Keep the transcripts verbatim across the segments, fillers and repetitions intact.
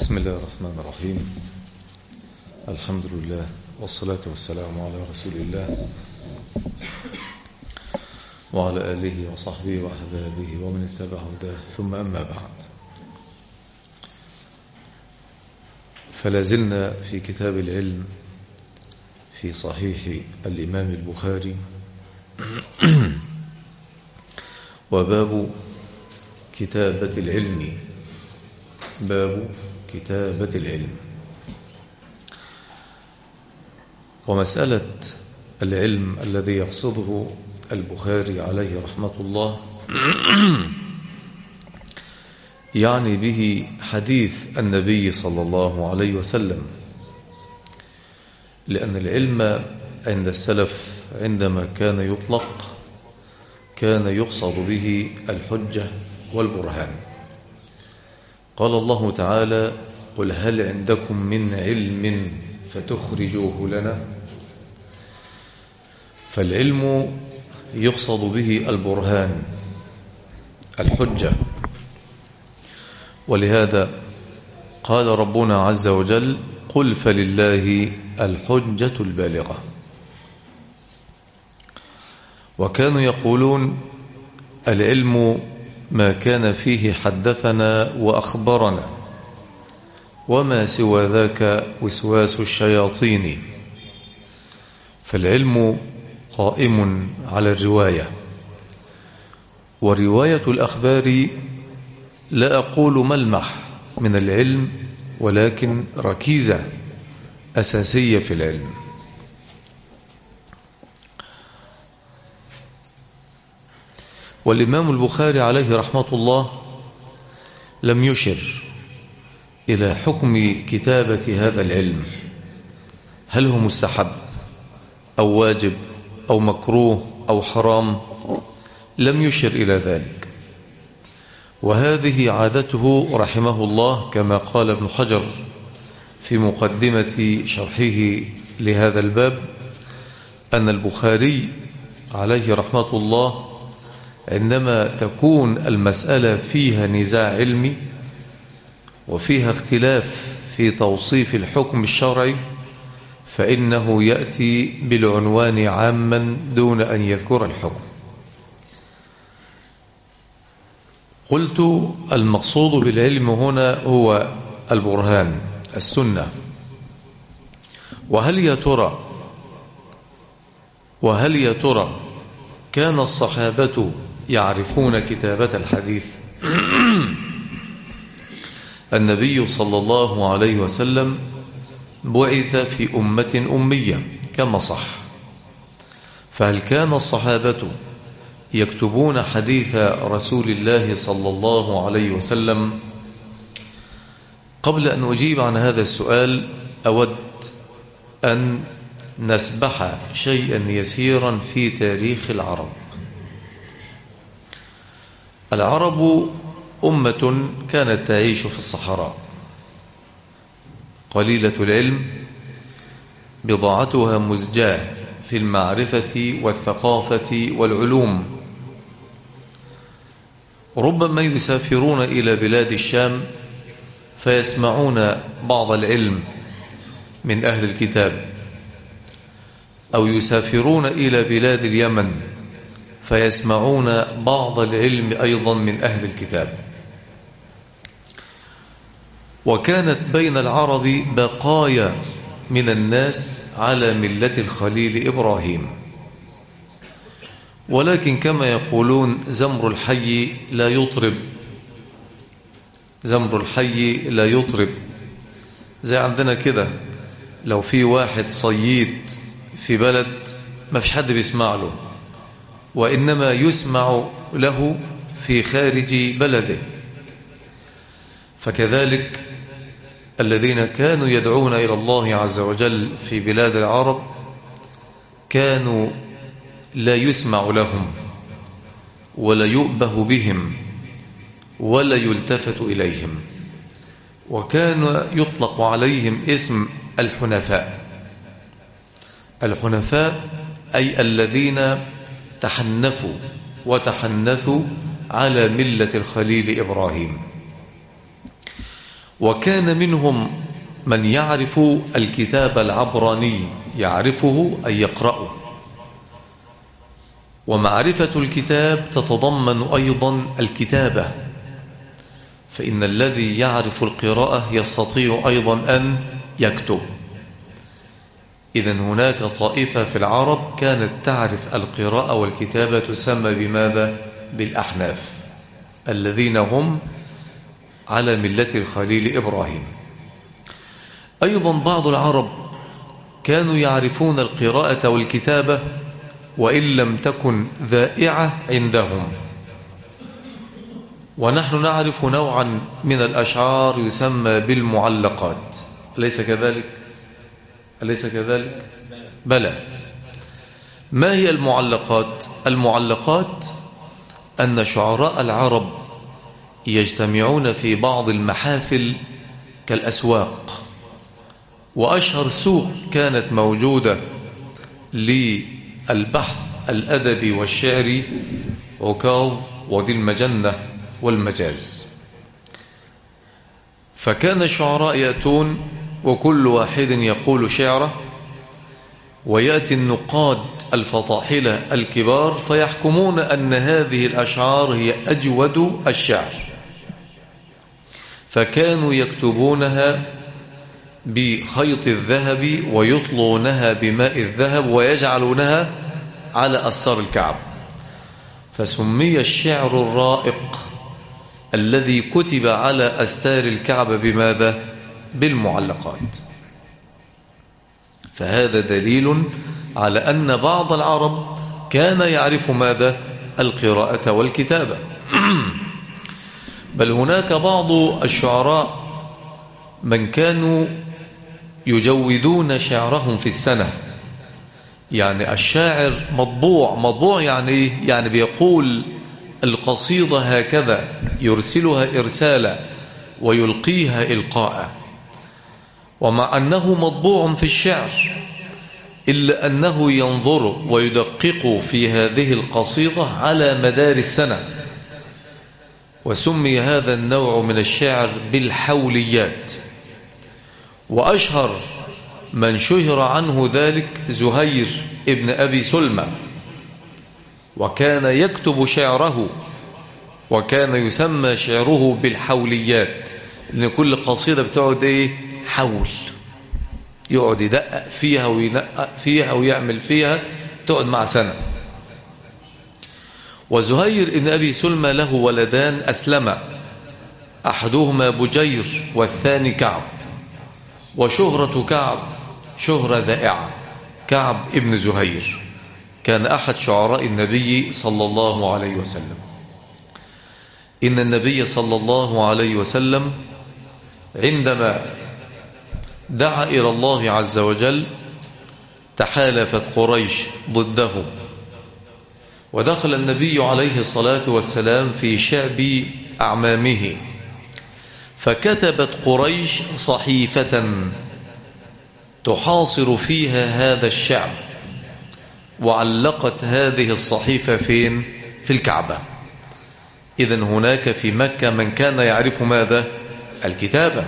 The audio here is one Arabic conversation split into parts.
بسم الله الرحمن الرحيم. الحمد لله والصلاة والسلام على رسول الله وعلى آله وصحبه وأحبابه ومن اتبع هداه، ثم أما بعد، فلازلنا في كتاب العلم في صحيح الإمام البخاري وباب كتابة العلم. باب كتابة العلم. ومسألة العلم الذي يقصده البخاري عليه رحمة الله يعني به حديث النبي صلى الله عليه وسلم، لأن العلم عند السلف عندما كان يطلق كان يقصد به الحجة والبرهان. قال الله تعالى: قل هل عندكم من علم فتخرجوه لنا. فالعلم يقصد به البرهان، الحجة. ولهذا قال ربنا عز وجل: قل فلله الحجة البالغة. وكانوا يقولون العلم ما كان فيه حدثنا وأخبرنا، وما سوى ذاك وسواس الشياطين. فالعلم قائم على الرواية، ورواية الأخبار لا أقول ملمح من العلم، ولكن ركيزة أساسية في العلم. والإمام البخاري عليه رحمة الله لم يشر إلى حكم كتابة هذا العلم، هل هو مستحب أو واجب أو مكروه أو حرام، لم يشر إلى ذلك. وهذه عادته رحمه الله، كما قال ابن حجر في مقدمة شرحه لهذا الباب، أن البخاري عليه رحمة الله عندما تكون المسألة فيها نزاع علمي وفيها اختلاف في توصيف الحكم الشرعي، فإنه يأتي بالعنوان عاما دون أن يذكر الحكم. قلت المقصود بالعلم هنا هو البرهان، السنة. وهل يا ترى وهل يا ترى كان الصحابة يعرفون كتابة الحديث؟ النبي صلى الله عليه وسلم بعث في أمة أمية كما صح، فهل كان الصحابة يكتبون حديث رسول الله صلى الله عليه وسلم؟ قبل أن أجيب عن هذا السؤال أود أن نسبح شيئا يسيرا في تاريخ العرب. العرب أمة كانت تعيش في الصحراء، قليلة العلم، بضاعتها مزجاة في المعرفة والثقافة والعلوم. ربما يسافرون إلى بلاد الشام فيسمعون بعض العلم من أهل الكتاب، أو يسافرون إلى بلاد اليمن فيسمعون بعض العلم أيضا من أهل الكتاب. وكانت بين العرب بقايا من الناس على ملة الخليل إبراهيم، ولكن كما يقولون زمر الحي لا يطرب، زمر الحي لا يطرب. زي عندنا كده، لو في واحد صيد في بلد ما فيش حد بيسمع له، وإنما يسمع له في خارج بلده. فكذلك الذين كانوا يدعون إلى الله عز وجل في بلاد العرب كانوا لا يسمع لهم ولا يؤبه بهم ولا يلتفت إليهم، وكان يطلق عليهم اسم الحنفاء. الحنفاء أي الذين تحنفوا وتحنثوا على ملة الخليل إبراهيم. وكان منهم من يعرف الكتاب العبراني، يعرفه أي يقرأه. ومعرفة الكتاب تتضمن أيضا الكتابة، فإن الذي يعرف القراءة يستطيع أيضا أن يكتب. إذن هناك طائفة في العرب كانت تعرف القراءة والكتابة، تسمى بماذا؟ بالأحناف، الذين هم على ملة الخليل إبراهيم. أيضا بعض العرب كانوا يعرفون القراءة والكتابة وإن لم تكن ذائعة عندهم. ونحن نعرف نوعا من الأشعار يسمى بالمعلقات، أليس كذلك؟ أليس كذلك؟ بلى. ما هي المعلقات؟ المعلقات أن شعراء العرب يجتمعون في بعض المحافل كالأسواق، وأشهر سوق كانت موجودة للبحث الأدبي والشعري عكاظ وذي المجنة والمجاز. فكان الشعراء يأتون وكل واحد يقول شعره، ويأتي النقاد الفطاحلة الكبار فيحكمون أن هذه الأشعار هي أجود الشعر، فكانوا يكتبونها بخيط الذهب ويطلونها بماء الذهب ويجعلونها على أسار الكعب، فسمي الشعر الرائق الذي كتب على أستار الكعب بماذا؟ بالمعلقات. فهذا دليل على أن بعض العرب كان يعرف ماذا؟ القراءة والكتابة. بل هناك بعض الشعراء من كانوا يجودون شعرهم في السنة، يعني الشاعر مطبوع. مطبوع يعني إيه؟ يعني بيقول القصيدة هكذا، يرسلها إرسالا ويلقيها إلقاء. ومع أنه مطبوع في الشعر إلا أنه ينظر ويدقق في هذه القصيدة على مدار السنة، وسمي هذا النوع من الشعر بالحوليات. وأشهر من شهر عنه ذلك زهير ابن أبي سلمى، وكان يكتب شعره وكان يسمى شعره بالحوليات، لأن كل قصيدة بتقعد إيه؟ حول، يقعد يدقق فيها وينقق فيها ويعمل فيها، تقعد مع سنة. وزهير ابن أبي سلمى له ولدان أسلما، أحدهما بجير والثاني كعب. وشهرة كعب شهرة ذائعة. كعب ابن زهير كان أحد شعراء النبي صلى الله عليه وسلم. إن النبي صلى الله عليه وسلم عندما دعا إلى الله عز وجل تحالفت قريش ضده، ودخل النبي عليه الصلاة والسلام في شعب أعمامه، فكتبت قريش صحيفة تحاصر فيها هذا الشعب، وعلقت هذه الصحيفة فين؟ في الكعبة. إذن هناك في مكة من كان يعرف ماذا؟ الكتابة.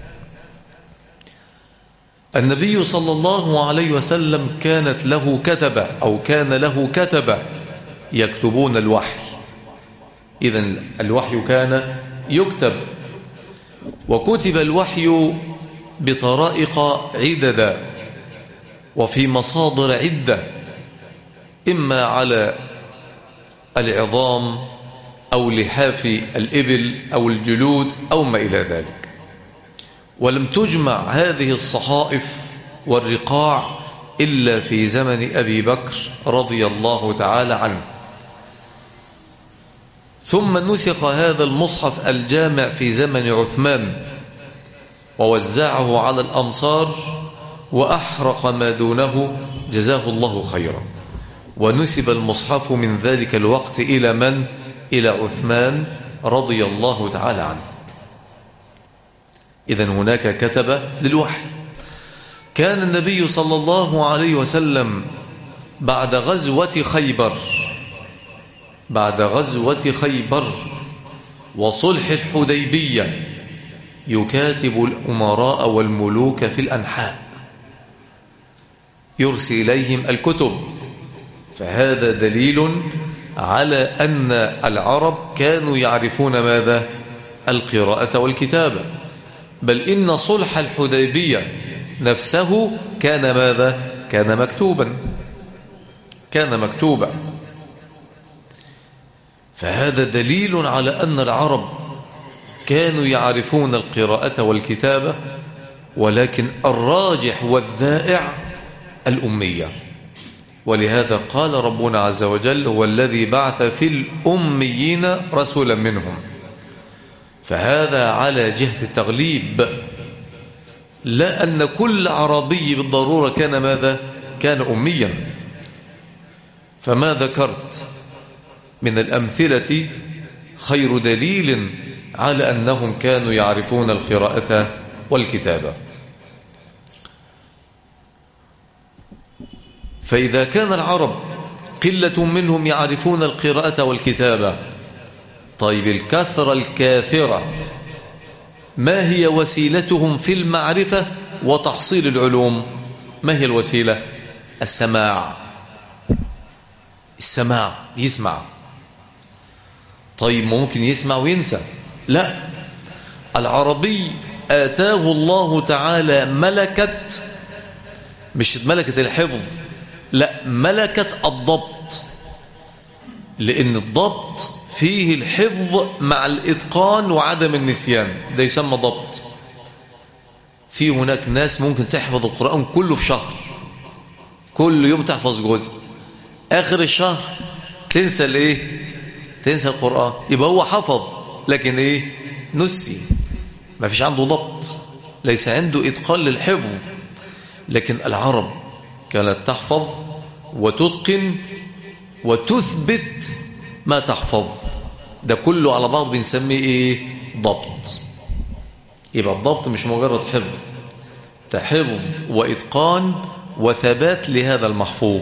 النبي صلى الله عليه وسلم كانت له كتبة أو كان له كتبة يكتبون الوحي. إذن الوحي كان يكتب، وكتب الوحي بطرائق عدة وفي مصادر عدة، إما على العظام أو لحاف الإبل أو الجلود أو ما إلى ذلك. ولم تجمع هذه الصحائف والرقاع إلا في زمن أبي بكر رضي الله تعالى عنه. ثم نسخ هذا المصحف الجامع في زمن عثمان ووزعه على الأمصار وأحرق ما دونه جزاه الله خيرا، ونسب المصحف من ذلك الوقت إلى من؟ إلى عثمان رضي الله تعالى عنه. إذن هناك كتب للوحي. كان النبي صلى الله عليه وسلم بعد غزوة خيبر بعد غزوة خيبر وصلح الحديبية يكاتب الأمراء والملوك في الأنحاء، يرسل إليهم الكتب. فهذا دليل على أن العرب كانوا يعرفون ماذا؟ القراءة والكتابة. بل إن صلح الحديبية نفسه كان ماذا؟ كان مكتوبا، كان مكتوبا. فهذا دليل على أن العرب كانوا يعرفون القراءة والكتابة، ولكن الراجح والذائع الأمية. ولهذا قال ربنا عز وجل: هو الذي بعث في الأميين رسولا منهم. فهذا على جهة التغليب، لا أن كل عربي بالضرورة كان ماذا؟ كان أميا. فما ذكرت من الأمثلة خير دليل على أنهم كانوا يعرفون القراءة والكتابة. فإذا كان العرب قلة منهم يعرفون القراءة والكتابة، طيب الكثرة الكاثرة ما هي وسيلتهم في المعرفة وتحصيل العلوم؟ ما هي الوسيلة؟ السماع. السماع، يسمع. طيب ممكن يسمع وينسى؟ لا، العربي آتاه الله تعالى ملكة، مش ملكة الحفظ، لا، ملكة الضبط. لأن الضبط فيه الحفظ مع الإتقان وعدم النسيان، ده يسمى ضبط. في هناك ناس ممكن تحفظ القرآن كله في شهر، كل يوم تحفظ جزء، آخر الشهر تنسى الايه؟ تنسى القرآن. يبقى هو حفظ لكن ايه؟ نسي، ما فيش عنده ضبط، ليس عنده إتقان للحفظ. لكن العرب كانت تحفظ وتتقن وتثبت ما تحفظ، ده كله على بعض بنسميه ايه؟ ضبط. يبقى الضبط مش مجرد حفظ، ده حفظ وإتقان وثبات لهذا المحفوظ.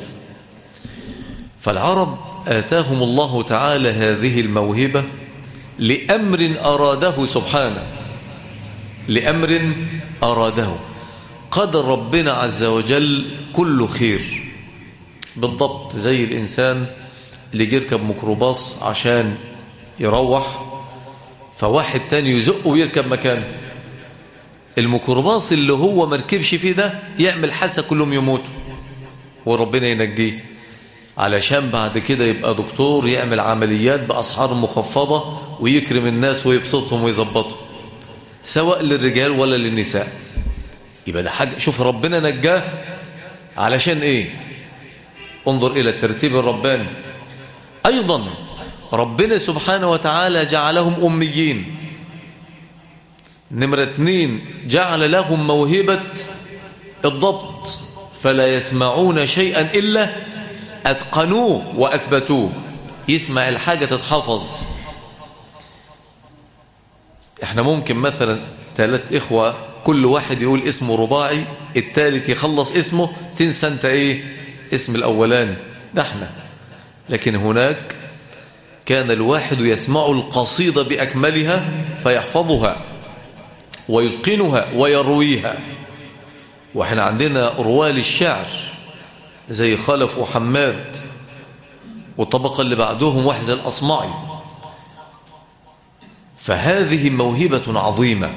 فالعرب آتاهم الله تعالى هذه الموهبة لأمر أراده سبحانه، لأمر أراده. قدر ربنا عز وجل كل خير بالضبط. زي الإنسان اللي يركب ميكروباص عشان يروح، فواحد تاني يزقه ويركب مكانه. الميكروباص اللي هو مركبش فيه ده يعمل حادثة كلهم يموتوا وربنا ينجيه، علشان بعد كده يبقى دكتور يعمل عمليات بأسعار مخفضة ويكرم الناس ويبسطهم ويظبطهم، سواء للرجال ولا للنساء. يبقى ده حاجة، شوف ربنا نجاه علشان ايه؟ انظر إلى الترتيب الرباني. أيضا ربنا سبحانه وتعالى جعلهم أميين. نمرة اثنين، جعل لهم موهبة الضبط، فلا يسمعون شيئا إلا أتقنوه وأثبتوه. يسمع الحاجة تتحفظ. احنا ممكن مثلا ثلاث إخوة كل واحد يقول اسمه رباعي، الثالث يخلص اسمه تنسى انت ايه؟ اسم الأولاني، ده احنا. لكن هناك كان الواحد يسمع القصيدة بأكملها فيحفظها ويتقنها ويرويها. واحنا عندنا رواه للشعر زي خلف وحماد، والطبقة اللي بعدهم وحز الأصمعي. فهذه موهبة عظيمة.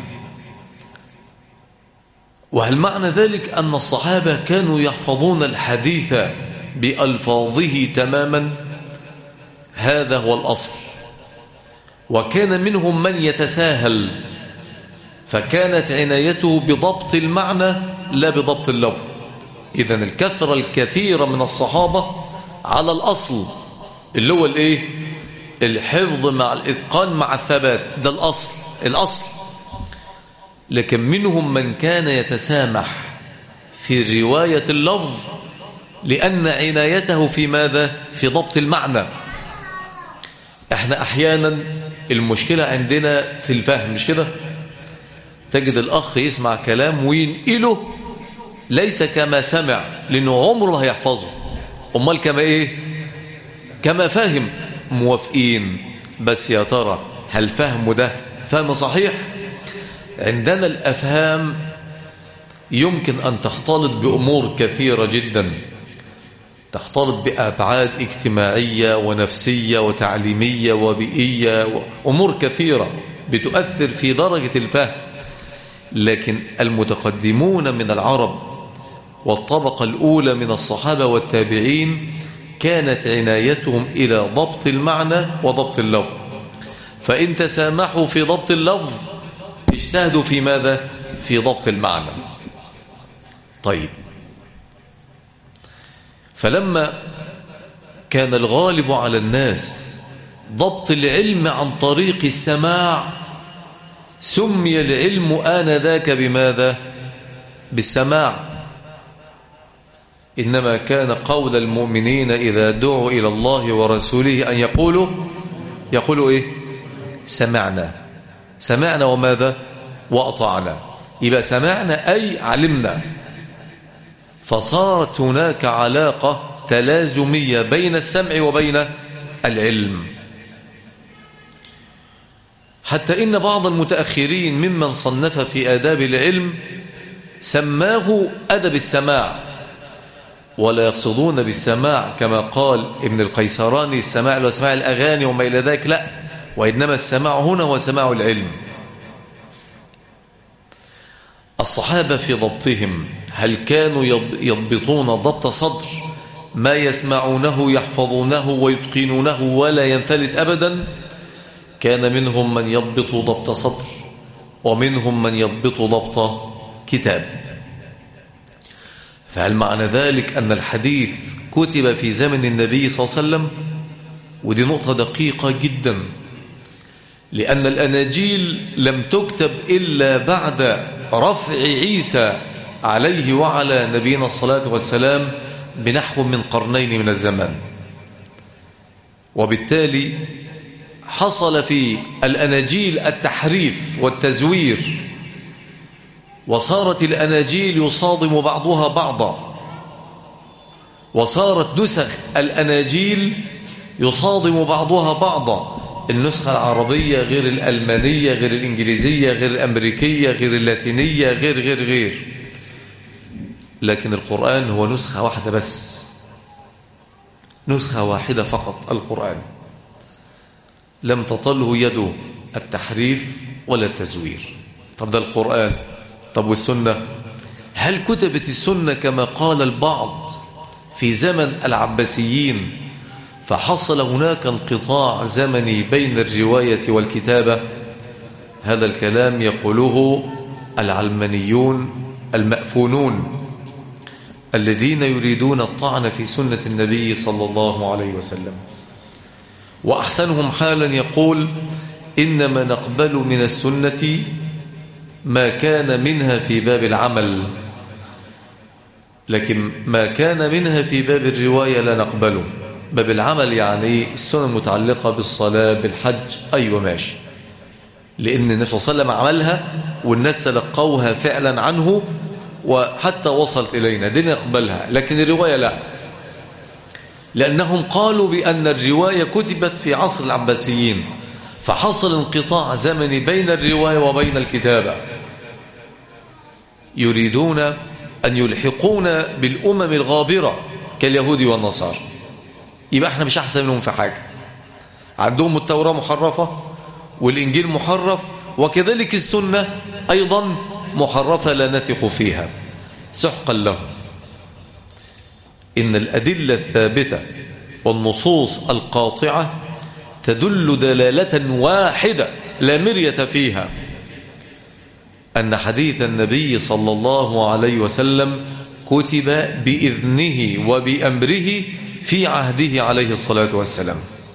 وهل معنى ذلك أن الصحابة كانوا يحفظون الحديث بألفاظه تماما؟ هذا هو الأصل. وكان منهم من يتساهل، فكانت عنايته بضبط المعنى لا بضبط اللفظ. إذن الكثرة الكثيرة من الصحابة على الأصل اللي هو الإيه؟ الحفظ مع الإتقان مع الثبات، ده الأصل الأصل. لكن منهم من كان يتسامح في رواية اللفظ لأن عنايته في ماذا؟ في ضبط المعنى. احنا أحيانا المشكلة عندنا في الفهم، مش كده؟ تجد الأخ يسمع كلام وينقله ليس كما سمع، لأنه عمره ما هيحفظه. أمال كما إيه؟ كما فهم. موافقين، بس يا ترى هل فهمه ده فهم صحيح؟ عندنا الأفهام يمكن أن تختلط بأمور كثيرة جدا، تختلط بأبعاد اجتماعية ونفسية وتعليمية وبيئية وأمور كثيرة بتؤثر في درجة الفهم. لكن المتقدمون من العرب والطبقة الأولى من الصحابة والتابعين كانت عنايتهم إلى ضبط المعنى وضبط اللفظ، فإن تسامحوا في ضبط اللفظ اجتهدوا في ماذا؟ في ضبط المعنى. طيب، فلما كان الغالب على الناس ضبط العلم عن طريق السماع سمي العلم آنذاك بماذا؟ بالسماع. إنما كان قول المؤمنين إذا دعوا إلى الله ورسوله أن يقولوا يقولوا إيه؟ سمعنا. سمعنا وماذا؟ وأطعنا. يبقى سمعنا أي علمنا. فصارت هناك علاقة تلازمية بين السمع وبين العلم، حتى إن بعض المتأخرين ممن صنف في آداب العلم سماه أدب السماع، ولا يقصدون بالسماع كما قال ابن القيسراني السماع وسماع الأغاني وما إلى ذلك، لا، وإنما السماع هنا هو سماع العلم. الصحابة في ضبطهم هل كانوا يضبطون ضبط صدر ما يسمعونه يحفظونه ويتقنونه ولا ينفلت أبدا؟ كان منهم من يضبط ضبط صدر ومنهم من يضبط ضبط كتاب. فهل معنى ذلك أن الحديث كتب في زمن النبي صلى الله عليه وسلم؟ ودي نقطة دقيقة جدا، لأن الأناجيل لم تكتب إلا بعد رفع عيسى عليه وعلى نبينا الصلاة والسلام بنحو من قرنين من الزمان، وبالتالي حصل في الأناجيل التحريف والتزوير، وصارت الأناجيل يصادم بعضها بعضا، وصارت نسخ الأناجيل يصادم بعضها بعضا. النسخة العربية غير الألمانية غير الإنجليزية غير الأمريكية غير اللاتينية غير غير غير لكن القرآن هو نسخة واحدة بس، نسخة واحدة فقط. القرآن لم تطله يد التحريف ولا التزوير. طب ده القرآن. طب والسنة؟ هل كتبت السنة كما قال البعض في زمن العباسيين فحصل هناك انقطاع زمني بين الرواية والكتابة؟ هذا الكلام يقوله العلمانيون المأفونون الذين يريدون الطعن في سنة النبي صلى الله عليه وسلم. وأحسنهم حالا يقول إنما نقبل من السنة ما كان منها في باب العمل، لكن ما كان منها في باب الرواية لا نقبله. باب العمل يعني السنة المتعلقة بالصلاة بالحج، أيوة ماشي، لأن النبي صلى الله عليه وسلم عملها والناس تلقوها فعلا عنه وحتى وصلت إلينا، دي نقبلها. لكن الرواية لا، لأنهم قالوا بأن الرواية كتبت في عصر العباسيين فحصل انقطاع زمني بين الرواية وبين الكتابة. يريدون أن يلحقون بالأمم الغابرة كاليهود والنصارى. يبقى احنا مش أحسن منهم في حاجة. عندهم التوراة محرفة والإنجيل محرف، وكذلك السنة أيضا محرفة لا نثق فيها. سحقا له. إن الأدلة الثابتة والنصوص القاطعة تدل دلالة واحدة لا مرية فيها، أن حديث النبي صلى الله عليه وسلم كتب بإذنه وبأمره في عهده عليه الصلاة والسلام.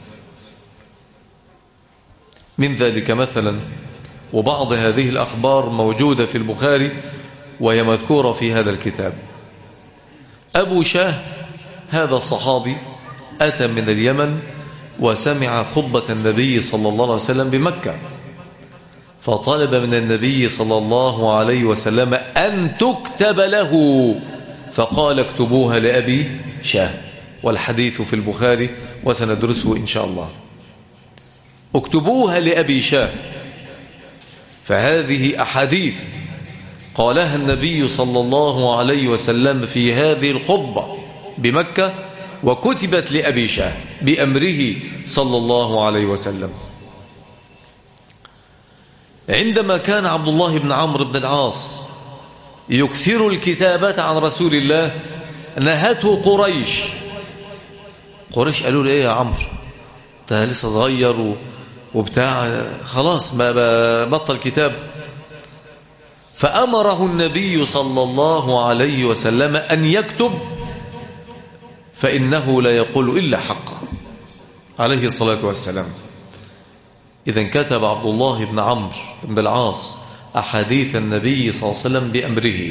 من ذلك مثلا، وبعض هذه الأخبار موجودة في البخاري وهي مذكورة في هذا الكتاب. أبو شاه هذا صحابي أتى من اليمن وسمع خطبة النبي صلى الله عليه وسلم بمكة، فطلب من النبي صلى الله عليه وسلم أن تكتب له، فقال اكتبوها لأبي شاه، والحديث في البخاري وسندرسه إن شاء الله. اكتبوها لأبي شاه. فهذه أحاديث قالها النبي صلى الله عليه وسلم في هذه الخطبة بمكة، وكتبت لأبي شاه بأمره صلى الله عليه وسلم. عندما كان عبد الله بن عمرو بن العاص يكثر الكتابة عن رسول الله نهته قريش. قريش قالوا له ايه يا عمرو، انت لسه صغير وبتاع، خلاص ما بطل كتاب. فأمره النبي صلى الله عليه وسلم أن يكتب، فإنه لا يقول إلا حقا عليه الصلاة والسلام. إذن كتب عبد الله بن عمرو بن العاص أحاديث النبي صلى الله عليه وسلم بأمره،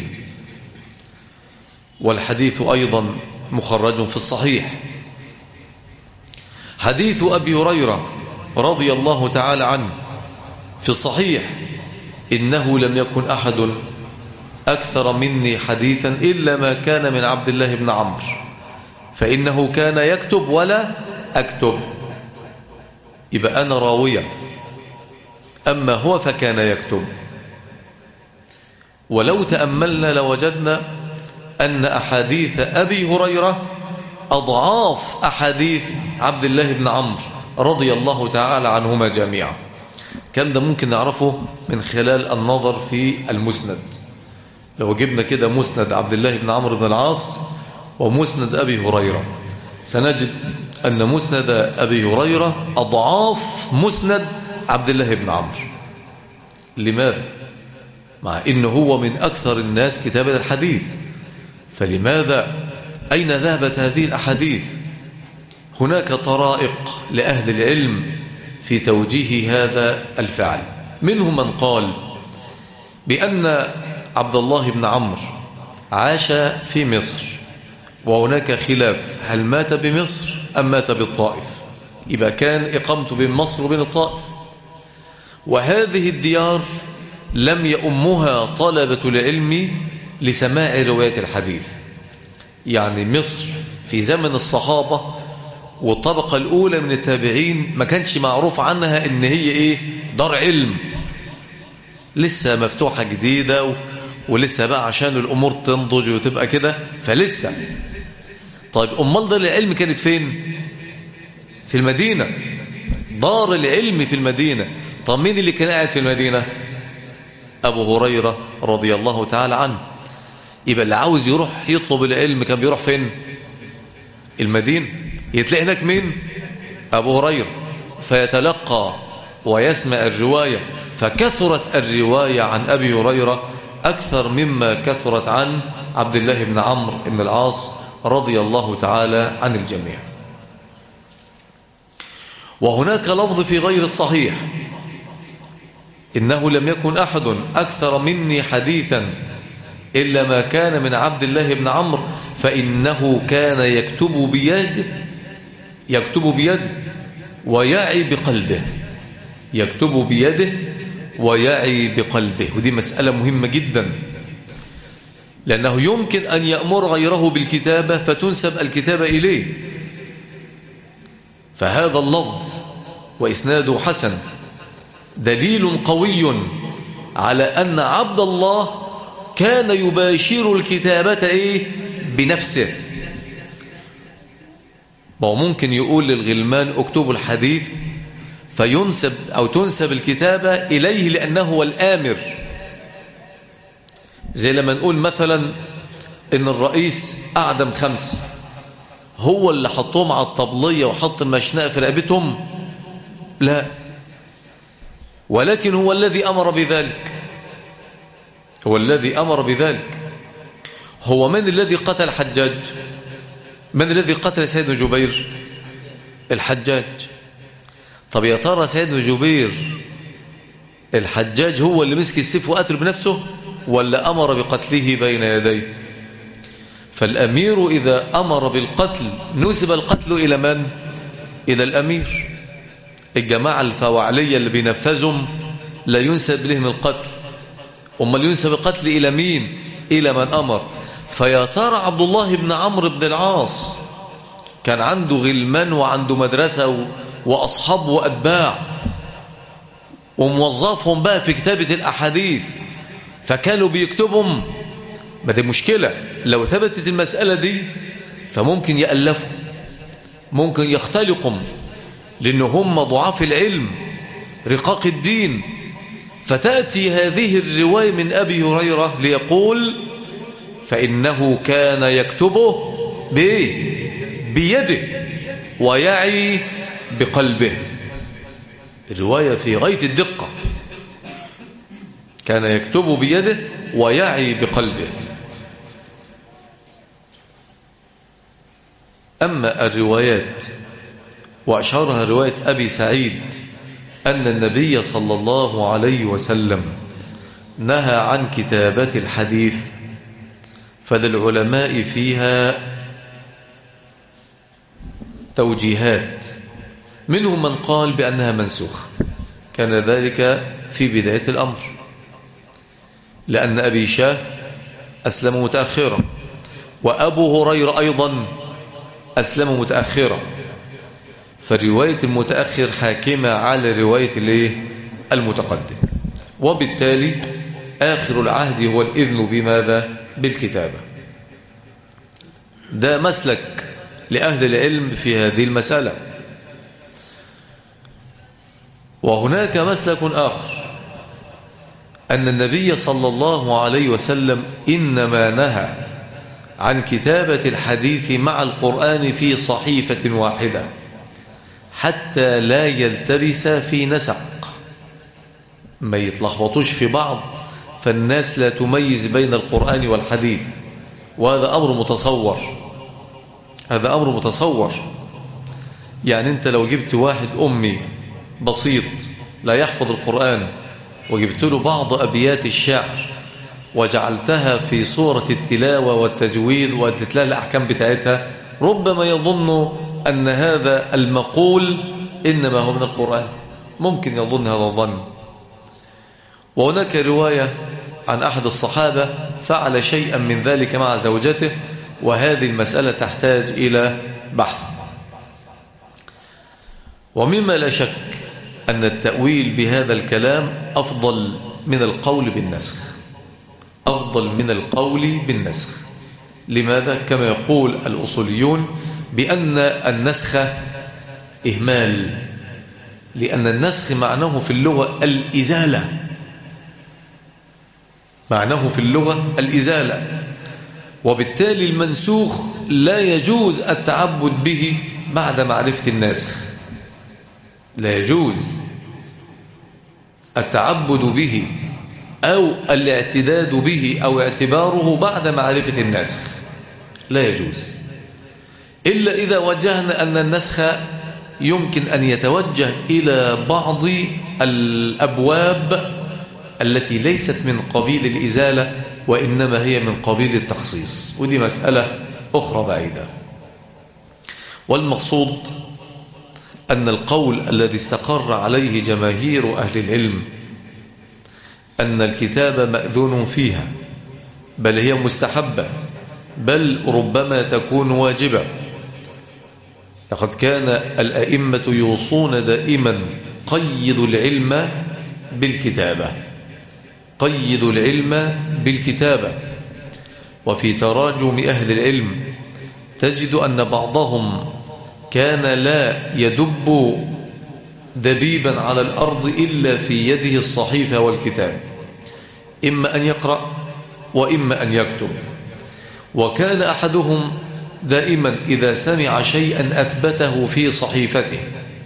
والحديث أيضا مخرج في الصحيح. حديث أبي هريرة رضي الله تعالى عنه في الصحيح: إنه لم يكن أحد أكثر مني حديثا إلا ما كان من عبد الله بن عمرو، فإنه كان يكتب ولا أكتب. يبقى أنا راوية، أما هو فكان يكتب. ولو تأملنا لوجدنا أن أحاديث أبي هريرة أضعاف أحاديث عبد الله بن عمرو رضي الله تعالى عنهما جميعا. كان ده ممكن نعرفه من خلال النظر في المسند. لو جبنا كده مسند عبد الله بن عمرو بن العاص ومسند أبي هريرة، سنجد أن مسند أبي هريرة أضعاف مسند عبد الله بن عمرو. لماذا؟ مع إنه هو من أكثر الناس كتابة الحديث، فلماذا؟ أين ذهبت هذه الأحاديث؟ هناك طرائق لأهل العلم في توجيه هذا الفعل. منهم من قال بأن عبد الله بن عمرو عاش في مصر، وهناك خلاف هل مات بمصر أم مات بالطائف. يبقى كان إقامته بين مصر وبين الطائف، وهذه الديار لم يؤمها طلبة العلم لسماع رواية الحديث. يعني مصر في زمن الصحابة والطبقة الأولى من التابعين ما كانش معروف عنها إن هي إيه؟ دار علم، لسه مفتوحة جديدة و... ولسه بقى عشان الأمور تنضج وتبقى كده، فلسه. طيب أمال دار العلم كانت فين؟ في المدينة، دار العلم في المدينة. طب مين اللي كان قاعد في المدينة؟ أبو هريرة رضي الله تعالى عنه. يبقى اللي عاوز يروح يطلب العلم كان بيروح فين؟ المدينة. يتلاقي هناك مين؟ أبو هريرة، فيتلقى ويسمع الرواية. فكثرت الرواية عن أبي هريرة أكثر مما كثرت عن عبد الله بن عمرو بن العاص رضي الله تعالى عن الجميع. وهناك لفظ في غير الصحيح: إنه لم يكن أحد أكثر مني حديثا إلا ما كان من عبد الله بن عمرو، فإنه كان يكتب بيده يكتب بيده ويعي بقلبه يكتب بيده ويعي بقلبه. ودي مسألة مهمة جدا، لأنه يمكن أن يأمر غيره بالكتابة فتنسب الكتابة إليه. فهذا اللفظ وإسناده حسن دليل قوي على أن عبد الله كان يباشر الكتابة إيه؟ بنفسه. وممكن يقول للغلمان اكتبوا الحديث فينسب أو تنسب الكتابة إليه لأنه هو الآمر. زي لما نقول مثلا إن الرئيس أعدم خمس، هو اللي حطهم على الطبلية وحط المشنقة في رقبتهم؟ لا، ولكن هو الذي أمر بذلك هو الذي أمر بذلك. هو من الذي قتل الحجاج؟ من الذي قتل سيدنا جبير؟ الحجاج. طب يا ترى سيدنا جبير الحجاج هو اللي مسك السيف وقتل بنفسه ولا أمر بقتله بين يديه؟ فالأمير إذا أمر بالقتل نسب القتل إلى من؟ إلى الأمير. الجماعة الفواعلية اللي بينفذهم لا ينسب لهم القتل، أمال ينسب القتل إلى مين؟ إلى من أمر. فيا ترى عبد الله بن عمرو بن العاص كان عنده غلمان وعنده مدرسة وأصحاب وأتباع، وموظفهم بقى في كتابة الأحاديث فكانوا بيكتبهم، ما دي مشكلة. لو ثبتت المسألة دي فممكن يألفوا، ممكن يختلقوا، لأن هم ضعاف العلم رقاق الدين. فتأتي هذه الرواية من أبي هريرة ليقول فإنه كان يكتبه بإيه؟ بيده ويعي بقلبه. الرواية في غاية الدقة، كان يكتب بيده ويعي بقلبه. أما الروايات وأشهرها رواية أبي سعيد أن النبي صلى الله عليه وسلم نهى عن كتابة الحديث، فللعلماء فيها توجيهات، منهم من قال بأنها منسوخة، كان ذلك في بداية الأمر، لأن أبي شاه أسلم متأخرا، وأبو هريرة أيضا أسلم متأخرا، فالرواية المتأخر حاكمة على رواية المتقدم، وبالتالي آخر العهد هو الإذن بماذا؟ بالكتابة. ده مسلك لأهل العلم في هذه المسألة. وهناك مسلك آخر أن النبي صلى الله عليه وسلم إنما نهى عن كتابة الحديث مع القرآن في صحيفة واحدة حتى لا يلتبس في نسق، ما يتلخبطوش في بعض فالناس لا تميز بين القرآن والحديث، وهذا أمر متصور. هذا أمر متصور. يعني أنت لو جبت واحد أمي بسيط لا يحفظ القرآن وجبت له بعض أبيات الشعر وجعلتها في صورة التلاوة والتجويد وأدت لها الأحكام بتاعتها، ربما يظن أن هذا المقول إنما هو من القرآن، ممكن يظن هذا الظن. وهناك رواية عن أحد الصحابة فعل شيئا من ذلك مع زوجته، وهذه المسألة تحتاج إلى بحث. ومما لا شك أن التأويل بهذا الكلام أفضل من القول بالنسخ، أفضل من القول بالنسخ. لماذا؟ كما يقول الأصوليون بأن النسخ إهمال، لأن النسخ معناه في اللغة الإزالة، معناه في اللغة الإزالة، وبالتالي المنسوخ لا يجوز التعبد به بعد معرفة الناسخ، لا يجوز التعبد به أو الاعتداد به أو اعتباره بعد معرفة الناسخ، لا يجوز، إلا إذا وجهنا أن النسخ يمكن أن يتوجه إلى بعض الأبواب التي ليست من قبيل الإزالة وإنما هي من قبيل التخصيص، ودي مسألة أخرى بعيدة. والمقصود أن القول الذي استقر عليه جماهير أهل العلم أن الكتابة مأذون فيها، بل هي مستحبة، بل ربما تكون واجبة. لقد كان الأئمة يوصون دائما قيدوا العلم بالكتابة، قيدوا العلم بالكتابة. وفي تراجم أهل العلم تجد أن بعضهم كان لا يدب دبيبا على الأرض إلا في يده الصحيفة والكتاب، إما أن يقرأ وإما أن يكتب. وكان أحدهم دائما إذا سمع شيئا أثبته في صحيفته،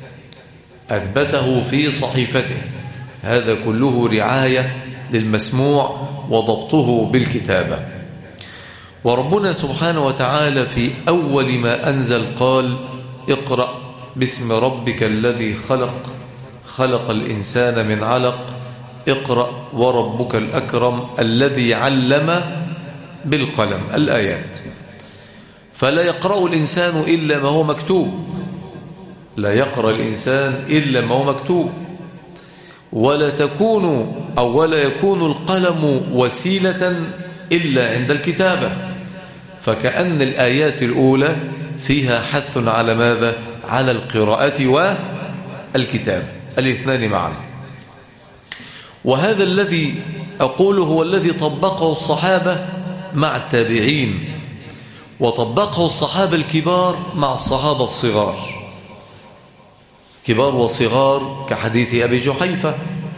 أثبته في صحيفته، هذا كله رعاية للمسموع وضبطه بالكتابة. وربنا سبحانه وتعالى في أول ما أنزل قال اقرأ باسم ربك الذي خلق، خلق الإنسان من علق، اقرأ وربك الأكرم الذي علم بالقلم، الآيات. فلا يقرأ الإنسان إلا ما هو مكتوب، لا يقرأ الإنسان إلا ما هو مكتوب، ولا تكون أو ولا يكون القلم وسيلة إلا عند الكتابة. فكأن الآيات الأولى فيها حث على ماذا؟ على القراءة والكتابة، الاثنان معا. وهذا الذي أقوله هو الذي طبقه الصحابة مع التابعين، وطبقه الصحابة الكبار مع الصحابة الصغار، كبار وصغار، كحديث أبي جحيفة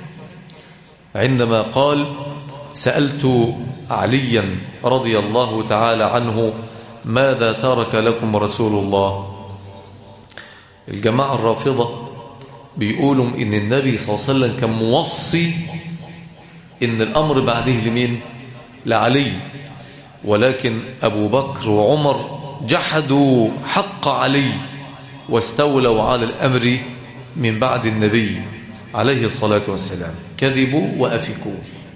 عندما قال: سألت عليا رضي الله تعالى عنه ماذا ترك لكم رسول الله. الجماعة الرافضة بيقولوا إن النبي صلى الله عليه وسلم كان موصي إن الأمر بعده لمين؟ لعلي، ولكن أبو بكر وعمر جحدوا حق علي واستولوا على الأمر من بعد النبي عليه الصلاة والسلام، كذبوا وأفكوا.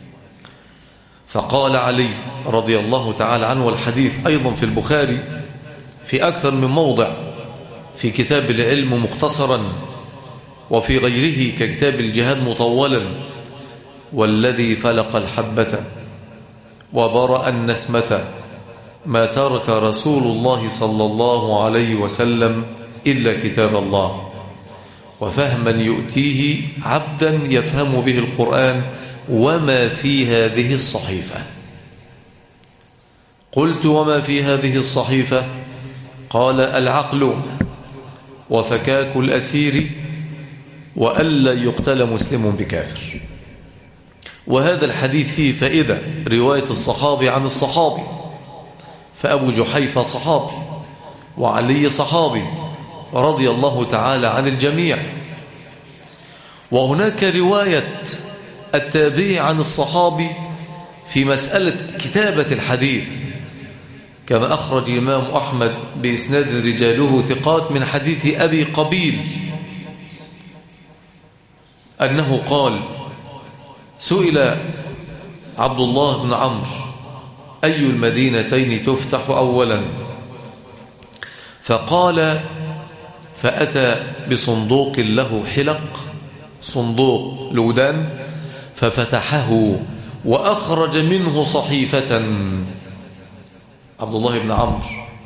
فقال علي رضي الله تعالى عنه، والحديث أيضا في البخاري في أكثر من موضع، في كتاب العلم مختصرا، وفي غيره ككتاب الجهاد مطولا: والذي فلق الحبة وبرأ النسمة ما ترك رسول الله صلى الله عليه وسلم إلا كتاب الله، وفهما يؤتيه عبدا يفهم به القرآن وما في هذه الصحيفة. قلت: وما في هذه الصحيفة؟ قال: العقل وفكاك الأسير وألا يقتل مسلم بكافر. وهذا الحديث فيه فائدة، رواية الصحابي عن الصحابي، فأبو جحيفة صحابي وعلي صحابي رضي الله تعالى عن الجميع. وهناك رواية التابعي عن الصحابي في مسألة كتابة الحديث، كما أخرج الإمام أحمد بإسناد رجاله ثقات من حديث أبي قبيل أنه قال: سئل عبد الله بن عمرو أي المدينتين تفتح أولا؟ فقال: فأتى بصندوق له حلق، صندوق لودان، ففتحه وأخرج منه صحيفة. عبد الله بن عمرو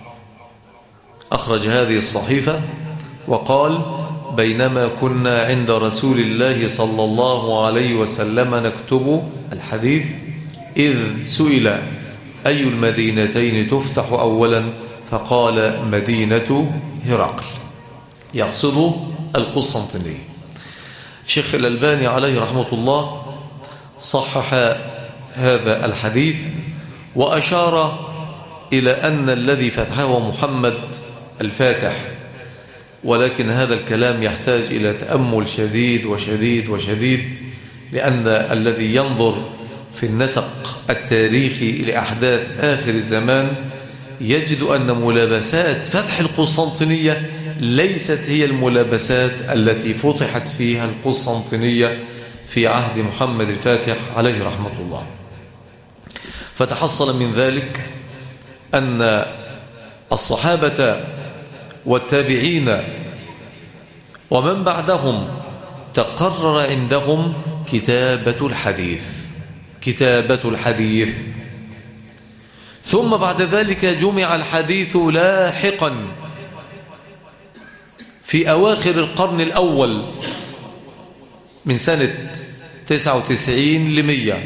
أخرج هذه الصحيفة وقال: بينما كنا عند رسول الله صلى الله عليه وسلم نكتب الحديث إذ سئل أي المدينتين تفتح أولا؟ فقال: مدينة هرقل، يقصد القسطنطينية. الشيخ الألباني عليه رحمة الله صحح هذا الحديث وأشار إلى أن الذي فتحه محمد الفاتح، ولكن هذا الكلام يحتاج إلى تأمل شديد وشديد وشديد، لأن الذي ينظر في النسق التاريخي لأحداث آخر الزمان يجد أن ملابسات فتح القسطنطينية ليست هي الملابسات التي فتحت فيها القسطنطينية في عهد محمد الفاتح عليه رحمة الله. فتحصل من ذلك أن الصحابة والتابعين ومن بعدهم تقرر عندهم كتابة الحديث كتابة الحديث ثم بعد ذلك جمع الحديث لاحقا في أواخر القرن الأول من سنة تسعة وتسعين لمية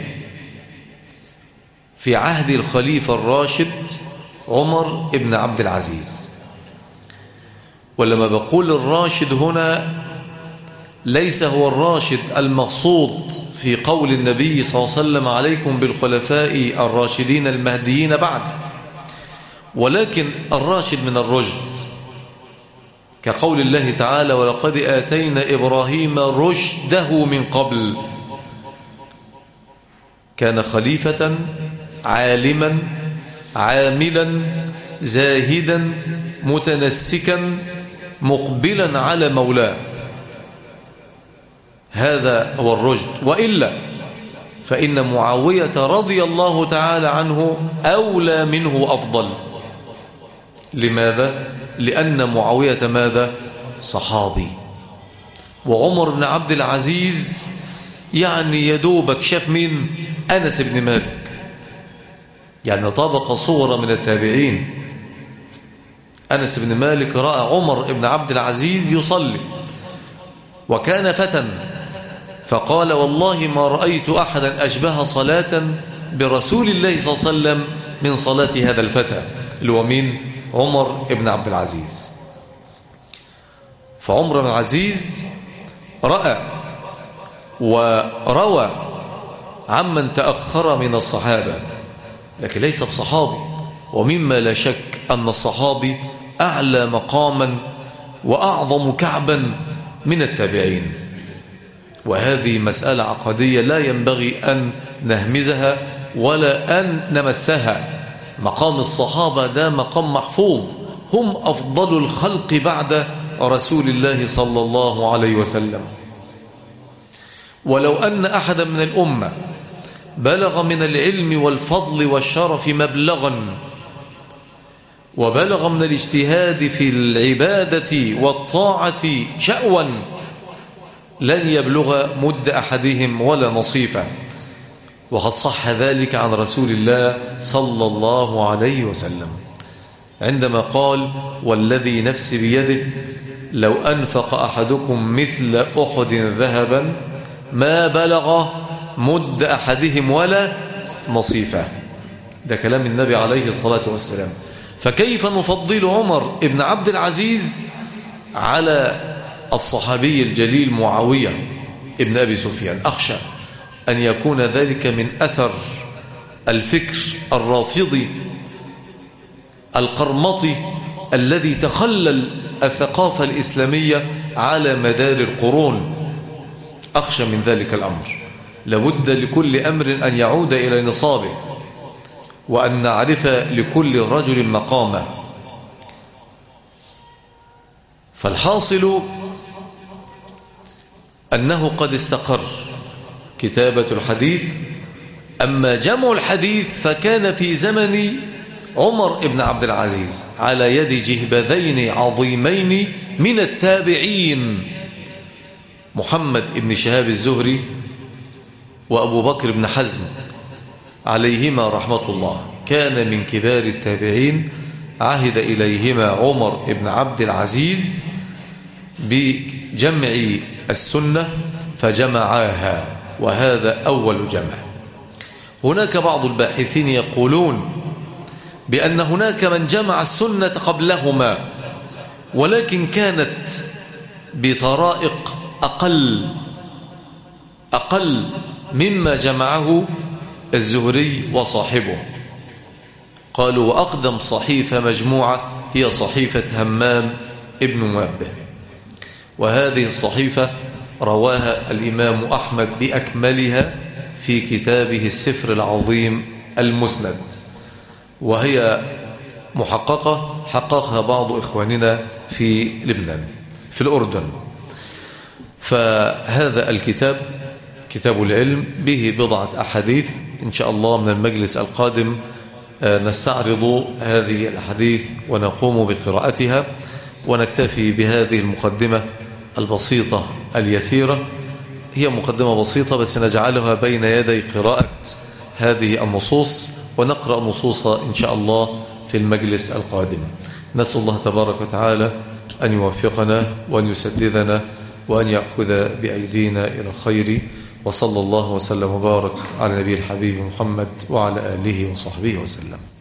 في عهد الخليفة الراشد عمر بن عبد العزيز. ولما بقول الراشد هنا ليس هو الراشد المقصود في قول النبي صلى الله عليه وسلم: عليكم بالخلفاء الراشدين المهديين بعد، ولكن الراشد من الرشد، كقول الله تعالى: ولقد آتينا إبراهيم رشده من قبل. كان خليفة عالما عاملا زاهدا متنسكا مقبلا على مولاه، هذا هو الرشد. وإلا فإن معاوية رضي الله تعالى عنه أولى منه أفضل. لماذا؟ لأن معاوية ماذا؟ صحابي، وعمر بن عبد العزيز يعني يدوبك شاف مين؟ أنس بن مالك، يعني طبقة صغرى من التابعين. أنس بن مالك رأى عمر بن عبد العزيز يصلي، وكان فتى فقال والله ما رأيت أحدا أشبه صلاة برسول الله صلى الله عليه وسلم من صلاة هذا الفتى اللي هو مين؟ عمر بن عبد العزيز. فعمر بن العزيز رأى وروى عمن تأخر من الصحابة، لكن ليس بصحابي، ومما لا شك أن الصحابي أعلى مقاما وأعظم كعبا من التابعين، وهذه مسألة عقدية لا ينبغي أن نهمزها ولا أن نمسها. مقام الصحابة ده مقام محفوظ، هم أفضل الخلق بعد رسول الله صلى الله عليه وسلم. ولو أن أحدا من الأمة بلغ من العلم والفضل والشرف مبلغا وبلغ من الاجتهاد في العبادة والطاعة شأوا لن يبلغ مد أحدهم ولا نصيفه، وقد صح ذلك عن رسول الله صلى الله عليه وسلم عندما قال والذي نفسي بيده لو أنفق أحدكم مثل أحد ذهبا ما بلغ مد أحدهم ولا نصيفه. ده كلام النبي عليه الصلاة والسلام. فكيف نفضل عمر بن عبد العزيز على الصحابي الجليل معاوية ابن أبي سفيان؟ أخشى أن يكون ذلك من أثر الفكر الرافضي القرمطي الذي تخلل الثقافة الإسلامية على مدار القرون. أخشى من ذلك الأمر. لابد لكل أمر أن يعود إلى نصابه، وأن نعرف لكل رجل مقامه. فالحاصل أنه قد استقر كتابة الحديث. أما جمع الحديث فكان في زمن عمر بن عبد العزيز على يد جهبذين عظيمين من التابعين، محمد بن شهاب الزهري وأبو بكر بن حزم عليهما رحمة الله، كان من كبار التابعين. عهد إليهما عمر بن عبد العزيز بجمع السنة فجمعاها، وهذا أول جمع. هناك بعض الباحثين يقولون بأن هناك من جمع السنة قبلهما، ولكن كانت بطرائق أقل أقل مما جمعه الزهري وصاحبه. قالوا وأقدم صحيفة مجموعة هي صحيفة همام ابن منبه، وهذه الصحيفة رواها الإمام أحمد بأكملها في كتابه السفر العظيم المسند، وهي محققة حققها بعض إخواننا في لبنان في الأردن. فهذا الكتاب كتاب العلم به بضعة أحاديث. إن شاء الله من المجلس القادم نستعرض هذه الأحاديث ونقوم بقراءتها، ونكتفي بهذه المقدمة البسيطة اليسيرة. هي مقدمة بسيطة بس نجعلها بين يدي قراءة هذه النصوص، ونقرأ نصوصها إن شاء الله في المجلس القادم. نسأل الله تبارك وتعالى أن يوفقنا وأن يسددنا وأن يأخذ بأيدينا إلى الخير. وصلى الله وسلم وبارك على نبي الحبيب محمد وعلى آله وصحبه وسلم.